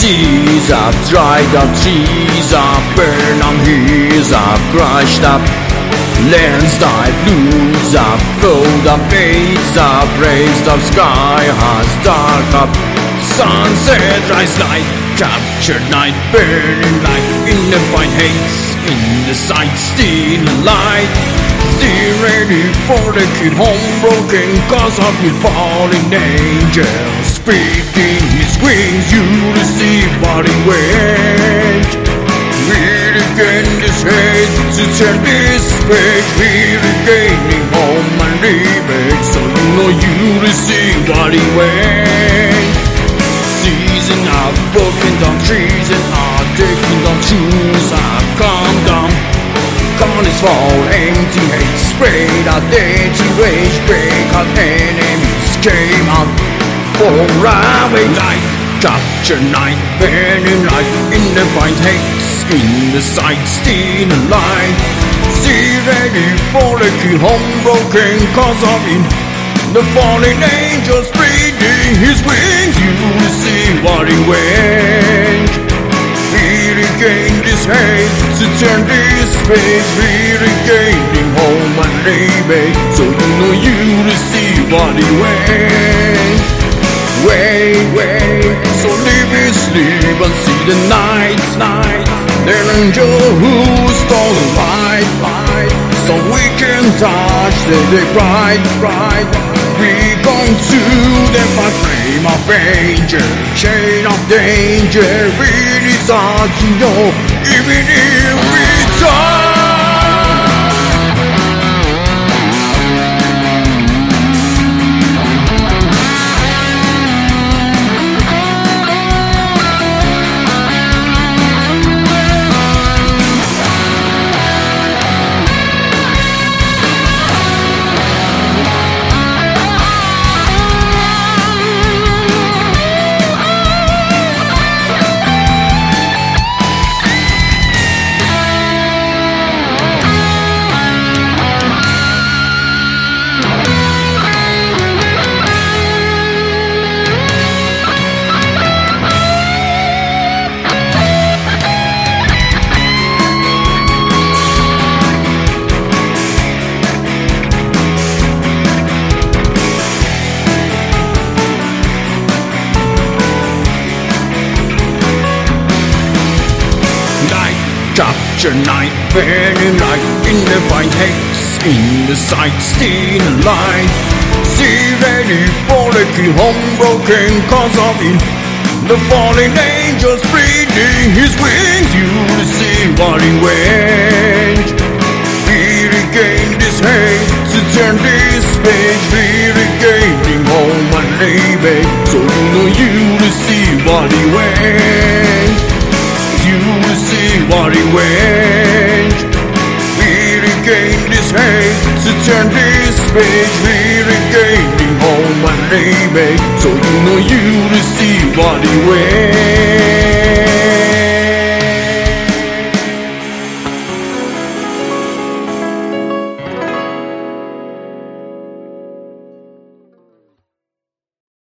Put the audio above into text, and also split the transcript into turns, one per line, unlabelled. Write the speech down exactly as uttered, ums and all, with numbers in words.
seas, I've dried up trees, I've burned on hills, I've crushed up lands, I've loose, I've flowed up AIDS, I've raised up sky, has dark up sunset, rise light, captured night, burning light in the fine haze, in the sight, still light, still ready for the kid home, broken cause of the falling angel, speaking his wings, you receive what he went. We're again this hate to turn this page, we're regaining home and leaving, so you know you receive what he went. Season of broken down trees and are taking down shoes, I've come down. Gone is fall, empty hate, sprayed out dirty rage, break out enemies, came out for highway light, capture night, burning light in the fine haze, in the sight, still alive, see ready for the key home, broken cause of him, the falling angel spreading his wings, you will see what he went. We regain this hate to turn this page, we regaining home and leaving, so you know you receive what he went. Wait, wait, so live is live and see the night, night. The angel who stole the light, light, so we can touch the day bright, bright. We going to the far flame of danger, chain of danger. We desire to know, even if we die. Capture night, burning light in the fine haze, in the sight, still alive. See ready for the key home, broken cause of him, the falling angel spreading his wings, you will see what he went. We regain this hate to turn this page, we regaining home and leaving, so you know you will see what he went. You will see what he went. We regain this hate to turn this page, we regaining home and leaving, so you know you will see what he went.